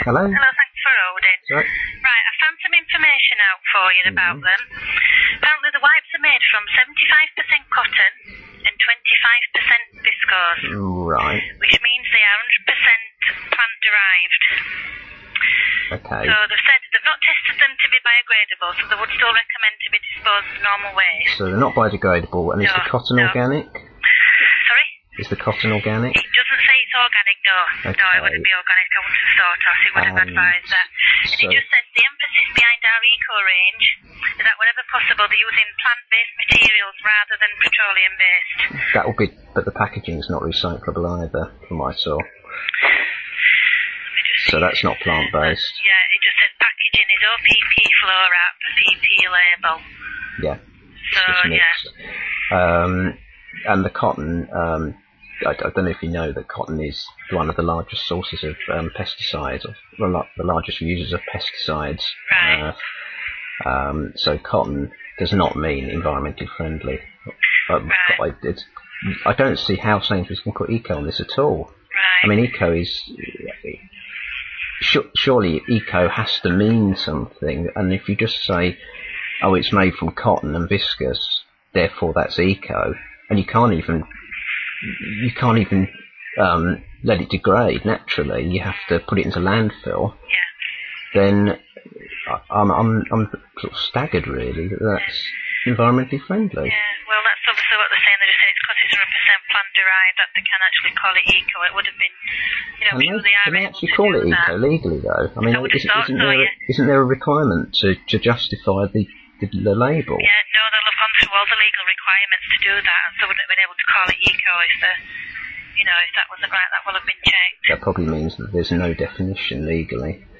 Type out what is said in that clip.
Hello? Hello, thanks for holding. Sorry? Right, I found some information out for you about them. Apparently the wipes are made from 75% cotton and 25% viscose. Right. Which means they are 100% plant-derived. Okay. So they've said they've not tested them to be biodegradable, so they would still recommend to be disposed of normal waste. So they're not biodegradable, and is the cotton organic? Sorry? Is the cotton organic? It doesn't say it's organic, no. Okay. No, it wouldn't be organic. I wouldn't have thought of. It would have advised that. And it just says the emphasis behind our eco range is that wherever possible they're using plant-based materials rather than petroleum-based. That will be, but the packaging is not recyclable either, from what I saw. So that's not plant-based. Yeah, it just says packaging is OPP flow wrap, PP label. Yeah. So, yeah. And the cotton, I don't know if you know that cotton is one of the largest sources of pesticides, or the largest users of pesticides. Right. So cotton does not mean environmentally friendly. Right. I don't see how Sainsbury's can put eco on this at all. Right. I mean, eco is... Surely eco has to mean something, and if you just say, oh, it's made from cotton and viscose, therefore that's eco, and you can't even let it degrade naturally, you have to put it into landfill, then I'm sort of staggered really that that's environmentally friendly. Yeah, well that's obviously what they're saying. They just say it's because it's 100% plant derived that they can actually call it eco. It would have been, I'm sure they are Can they able actually to call do it eco that. legally though? I mean, I would have thought so, isn't there a requirement to justify the label? Yeah, no, they'll have gone through all the legal requirements to do that, so they wouldn't have been able to call it eco if if that wasn't right. That will have been checked. That probably means that there's no definition legally.